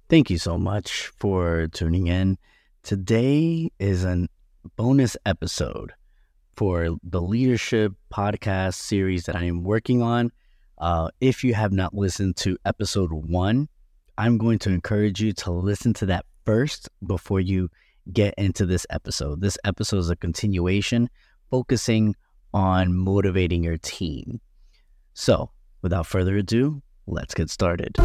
Thank you so much for tuning in. Today is a bonus episode for the leadership podcast series that I am working on. If you have not listened to episode 1, I'm going to encourage you to listen to that first before you get into this episode. This episode is a continuation focusing on motivating your team. So, without further ado, let's get started.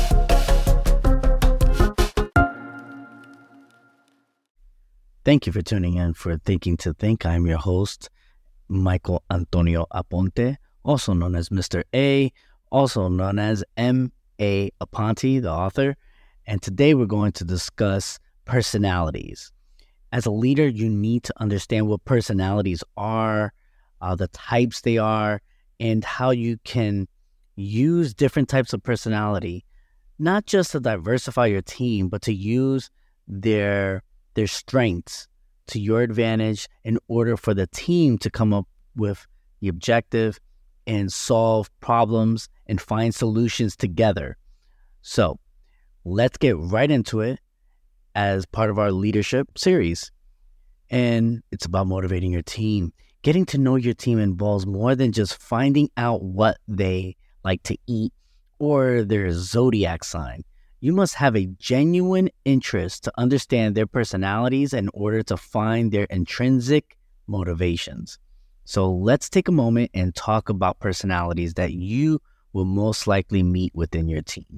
Thank you for tuning in for Thinking to Think. I'm your host, Michael Antonio Aponte, also known as Mr. A, also known as M.A. Aponte, the author. And today we're going to discuss personalities. As a leader, you need to understand what personalities are, the types they are, and how you can use different types of personality, not just to diversify your team, but to use their strengths to your advantage in order for the team to come up with the objective and solve problems and find solutions together. So let's get right into it as part of our leadership series. And it's about motivating your team. Getting to know your team involves more than just finding out what they like to eat or their zodiac sign. You must have a genuine interest to understand their personalities in order to find their intrinsic motivations. So let's take a moment and talk about personalities that you will most likely meet within your team.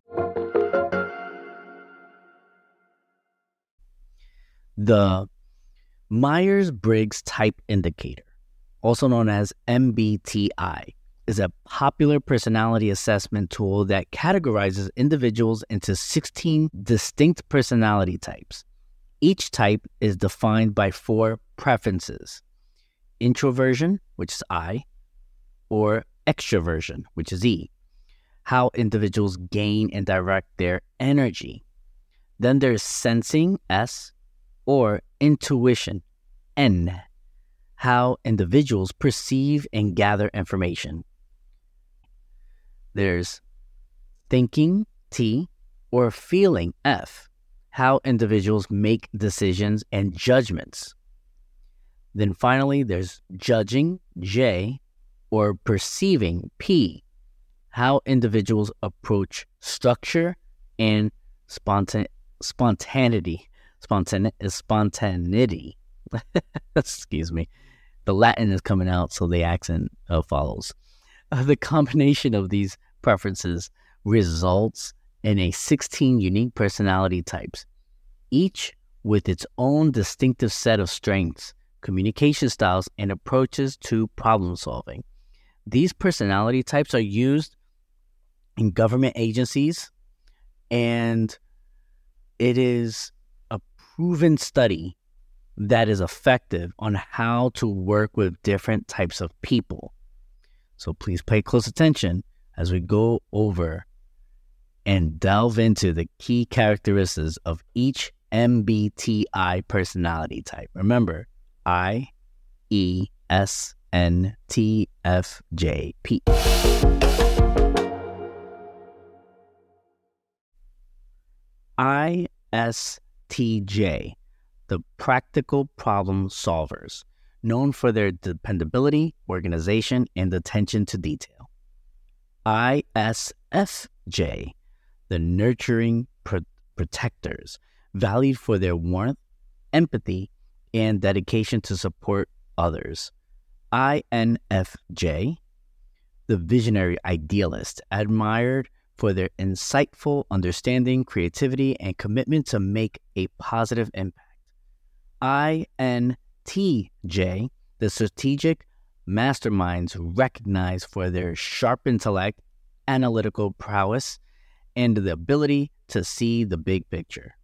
The Myers-Briggs Type Indicator, also known as MBTI, is a popular personality assessment tool that categorizes individuals into 16 distinct personality types. Each type is defined by 4 preferences: introversion, which is I, or extroversion, which is E, how individuals gain and direct their energy. Then there's sensing, S, or intuition, N, how individuals perceive and gather information. There's thinking, T, or feeling, F, how individuals make decisions and judgments. Then finally, there's judging, J, or perceiving, P, how individuals approach structure and spontaneity. Excuse me. The Latin is coming out, so the accent follows. The combination of these preferences results in a 16 unique personality types, each with its own distinctive set of strengths, communication styles, and approaches to problem solving. These personality types are used in government agencies, and it is a proven study that is effective on how to work with different types of people. So please pay close attention as we go over and delve into the key characteristics of each MBTI personality type. Remember, I, E, S, N, T, F, J, P. ISTJ, the practical problem solvers, known for their dependability, organization, and attention to detail. ISFJ, the nurturing protectors, valued for their warmth, empathy, and dedication to support others. INFJ, the visionary idealist, admired for their insightful understanding, creativity, and commitment to make a positive impact. INTJ, the strategic masterminds recognized for their sharp intellect, analytical prowess, and the ability to see the big picture.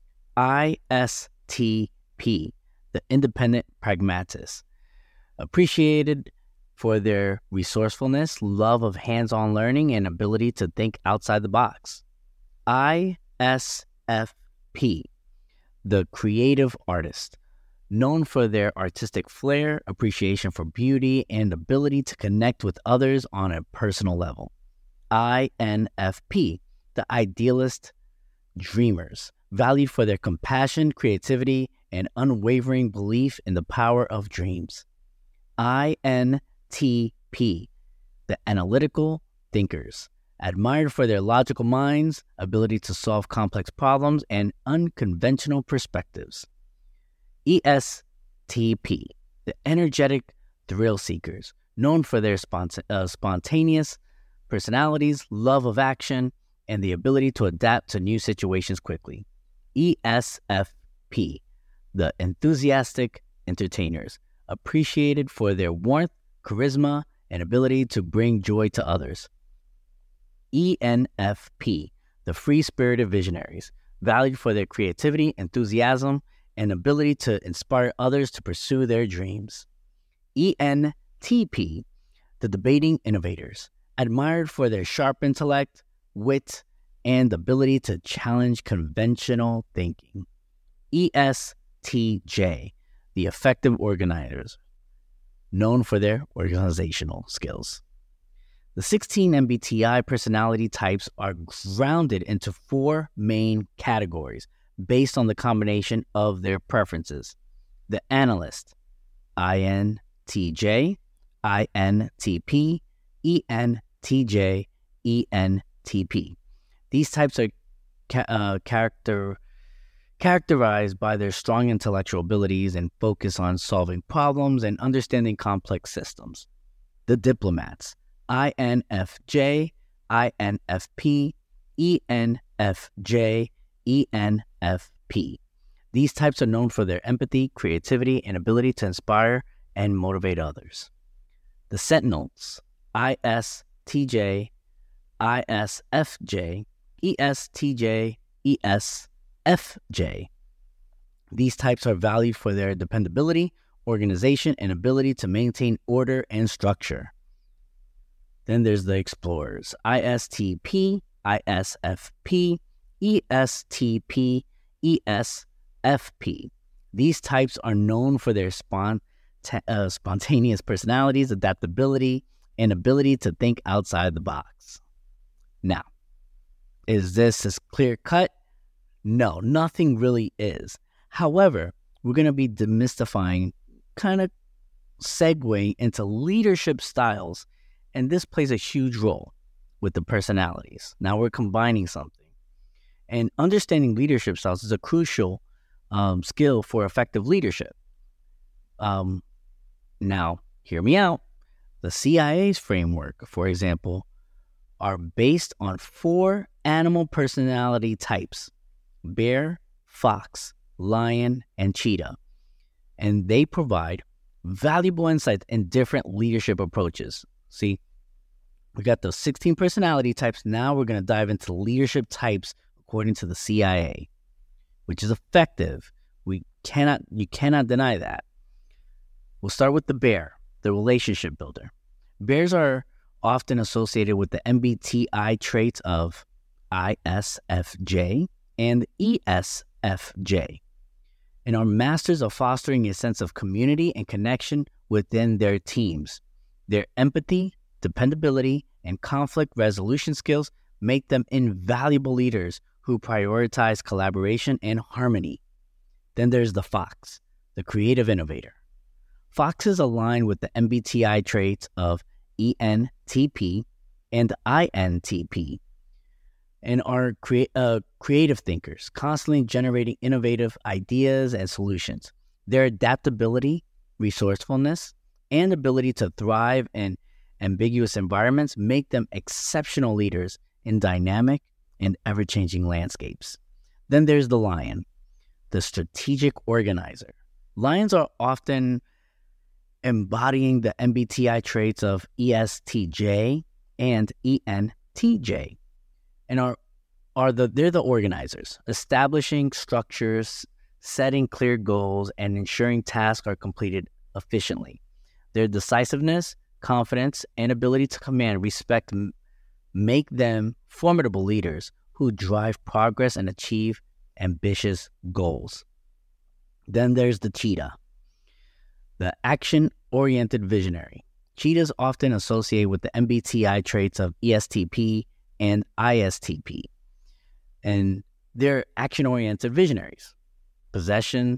ISTP, the independent pragmatist, appreciated for their resourcefulness, love of hands-on learning, and ability to think outside the box. ISFP, the creative artist, known for their artistic flair, appreciation for beauty, and ability to connect with others on a personal level. INFP, the idealist dreamers, valued for their compassion, creativity, and unwavering belief in the power of dreams. INTP, the analytical thinkers, admired for their logical minds, ability to solve complex problems, and unconventional perspectives. ESTP, the energetic thrill seekers, known for their spontaneous personalities, love of action, and the ability to adapt to new situations quickly. ESFP, the enthusiastic entertainers, appreciated for their warmth, charisma, and ability to bring joy to others. ENFP, the free-spirited visionaries, valued for their creativity, enthusiasm, and ability to inspire others to pursue their dreams. ENTP, the debating innovators, admired for their sharp intellect, wit, and ability to challenge conventional thinking. ESTJ, the effective organizers, known for their organizational skills. The 16 MBTI personality types are grounded into 4 main categories based on the combination of their preferences. The analyst, INTJ, INTP, ENTJ, ENTP. These types are characterized by their strong intellectual abilities and focus on solving problems and understanding complex systems. The diplomats, INFJ, INFP, ENFJ, ENFP. These types are known for their empathy, creativity, and ability to inspire and motivate others. The sentinels, ISTJ, ISFJ, ESTJ, ESFJ. These types are valued for their dependability, organization, and ability to maintain order and structure. Then there's the explorers, ISTP, ISFP, ESTP, ESFP. These types are known for their spontaneous personalities, adaptability, and ability to think outside the box. Now, is this as clear-cut? No, nothing really is. However, we're going to be demystifying, kind of segueing into leadership styles, and this plays a huge role with the personalities. Now we're combining something. And understanding leadership styles is a crucial skill for effective leadership. Now, hear me out. The CIA's framework, for example, are based on 4 animal personality types: bear, fox, lion, and cheetah. And they provide valuable insights in different leadership approaches. See, we got those 16 personality types. Now we're going to dive into leadership types according to the CIA, which is effective. You cannot deny that. We'll start with the bear, the relationship builder. Bears are often associated with the MBTI traits of ISFJ and ESFJ, and are masters of fostering a sense of community and connection within their teams. Their empathy, dependability, and conflict resolution skills make them invaluable leaders who prioritize collaboration and harmony. Then there's the fox, the creative innovator. Foxes align with the MBTI traits of ENTP and INTP and are creative thinkers, constantly generating innovative ideas and solutions. Their adaptability, resourcefulness, and ability to thrive in ambiguous environments make them exceptional leaders in dynamic and ever-changing landscapes. Then there's the lion, the strategic organizer. Lions are often embodying the MBTI traits of ESTJ and ENTJ, and they're the organizers, establishing structures, setting clear goals, and ensuring tasks are completed efficiently. Their decisiveness, confidence, and ability to command respect make them formidable leaders who drive progress and achieve ambitious goals. Then there's the cheetah, the action-oriented visionary. Cheetahs often associate with the MBTI traits of ESTP and ISTP, and They're action-oriented visionaries, possessing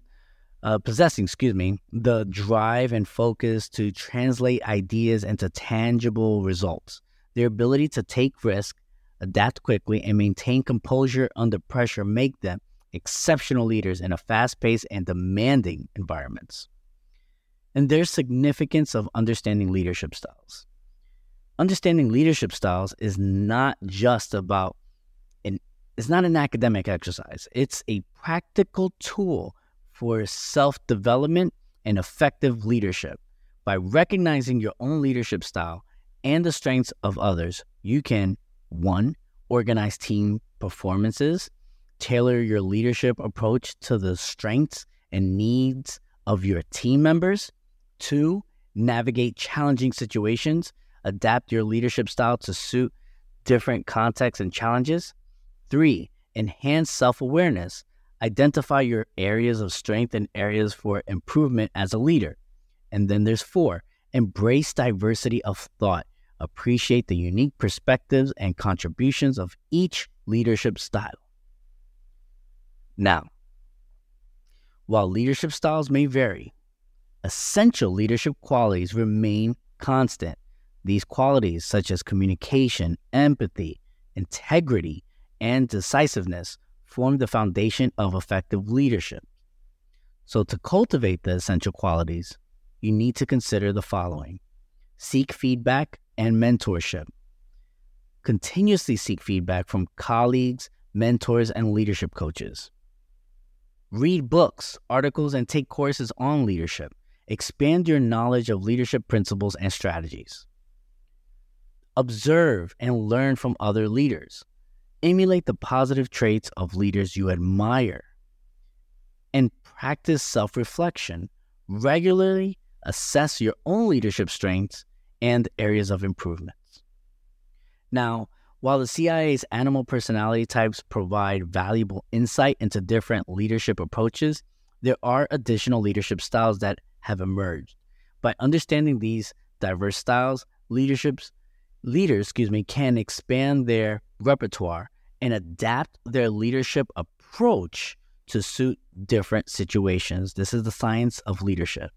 the drive and focus to translate ideas into tangible results. Their ability to take risks, adapt quickly, and maintain composure under pressure make them exceptional leaders in a fast-paced and demanding environments. And there's significance of understanding leadership styles. Understanding leadership styles is not just about it's not an academic exercise. It's a practical tool for self-development and effective leadership. By recognizing your own leadership style and the strengths of others, you can, 1, organize team performances, tailor your leadership approach to the strengths and needs of your team members. 2, navigate challenging situations, adapt your leadership style to suit different contexts and challenges. 3, enhance self-awareness. Identify your areas of strength and areas for improvement as a leader. And then there's 4, embrace diversity of thought. Appreciate the unique perspectives and contributions of each leadership style. Now, while leadership styles may vary, essential leadership qualities remain constant. These qualities, such as communication, empathy, integrity, and decisiveness, form the foundation of effective leadership. So to cultivate the essential qualities, you need to consider the following: seek feedback and mentorship. Continuously seek feedback from colleagues, mentors, and leadership coaches. Read books, articles, and take courses on leadership. Expand your knowledge of leadership principles and strategies. Observe and learn from other leaders. Emulate the positive traits of leaders you admire. And practice self-reflection. Regularly assess your own leadership strengths and areas of improvement. Now, while the CIA's animal personality types provide valuable insight into different leadership approaches, there are additional leadership styles that have emerged. By understanding these diverse styles, leaders can expand their repertoire and adapt their leadership approach to suit different situations. This is the science of leadership.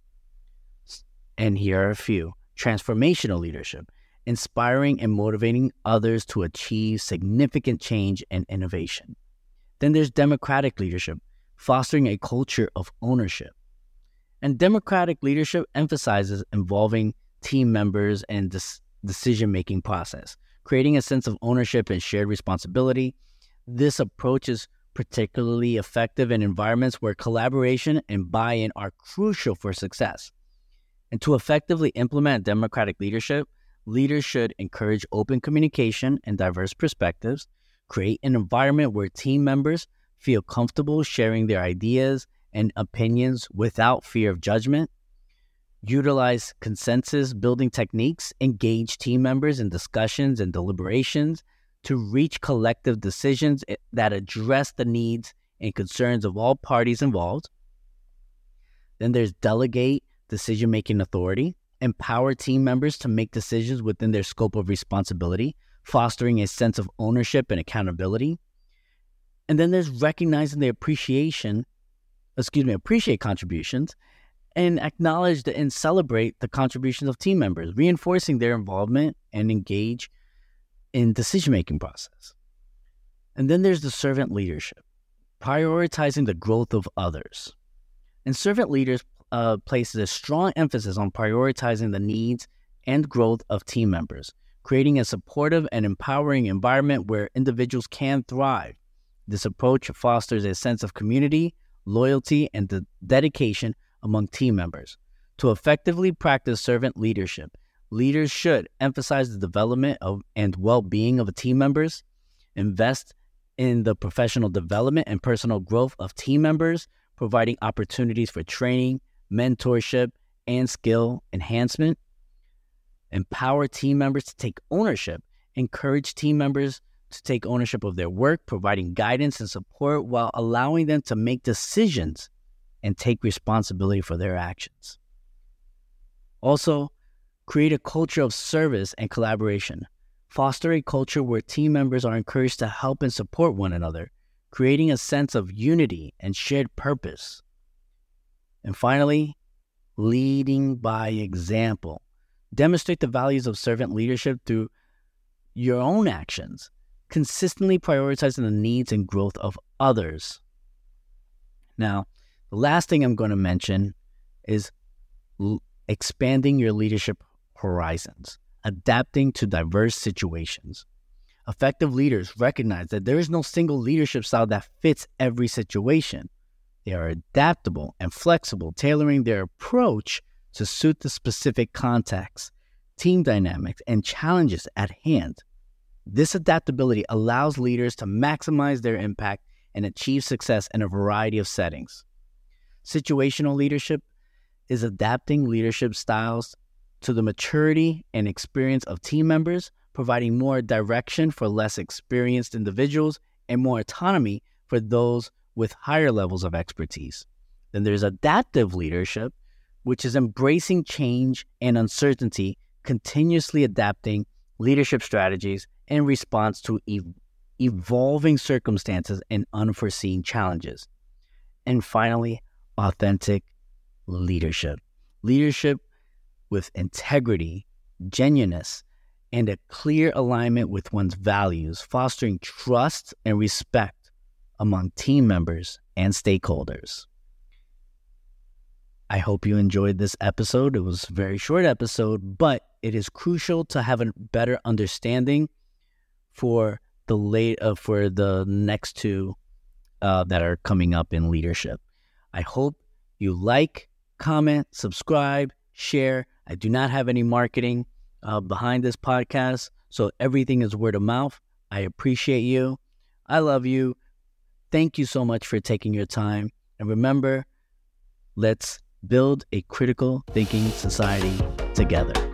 And here are a few. Transformational leadership, inspiring and motivating others to achieve significant change and innovation. Then there's democratic leadership, fostering a culture of ownership. And democratic leadership emphasizes involving team members and decision-making process, creating a sense of ownership and shared responsibility. This approach is particularly effective in environments where collaboration and buy-in are crucial for success. And to effectively implement democratic leadership, leaders should encourage open communication and diverse perspectives, create an environment where team members feel comfortable sharing their ideas and opinions without fear of judgment, utilize consensus building techniques, engage team members in discussions and deliberations to reach collective decisions that address the needs and concerns of all parties involved. Then there's delegate decision-making authority, empower team members to make decisions within their scope of responsibility, fostering a sense of ownership and accountability. And then there's recognizing the appreciate contributions and acknowledge and celebrate the contributions of team members, reinforcing their involvement and engage in decision-making process. And then there's the servant leadership, prioritizing the growth of others. And servant leaders places a strong emphasis on prioritizing the needs and growth of team members, creating a supportive and empowering environment where individuals can thrive. This approach fosters a sense of community, loyalty, and dedication among team members. To effectively practice servant leadership, leaders should emphasize the development of and well-being of team members, invest in the professional development and personal growth of team members, providing opportunities for training, mentorship, and skill enhancement, empower team members to take ownership, encourage team members to take ownership of their work, providing guidance and support while allowing them to make decisions and take responsibility for their actions. Also, create a culture of service and collaboration. Foster a culture where team members are encouraged to help and support one another, creating a sense of unity and shared purpose. And finally, leading by example. Demonstrate the values of servant leadership through your own actions, consistently prioritizing the needs and growth of others. Now, the last thing I'm going to mention is expanding your leadership horizons, adapting to diverse situations. Effective leaders recognize that there is no single leadership style that fits every situation. They are adaptable and flexible, tailoring their approach to suit the specific context, team dynamics, and challenges at hand. This adaptability allows leaders to maximize their impact and achieve success in a variety of settings. Situational leadership is adapting leadership styles to the maturity and experience of team members, providing more direction for less experienced individuals and more autonomy for those with higher levels of expertise. Then there's adaptive leadership, which is embracing change and uncertainty, continuously adapting leadership strategies in response to evolving circumstances and unforeseen challenges. And finally, authentic leadership. Leadership with integrity, genuineness, and a clear alignment with one's values, fostering trust and respect among team members and stakeholders. I hope you enjoyed this episode. It was a very short episode, but it is crucial to have a better understanding for the next two that are coming up in leadership. I hope you like, comment, subscribe, share. I do not have any marketing behind this podcast, so everything is word of mouth. I appreciate you. I love you. Thank you so much for taking your time. And remember, let's build a critical thinking society together.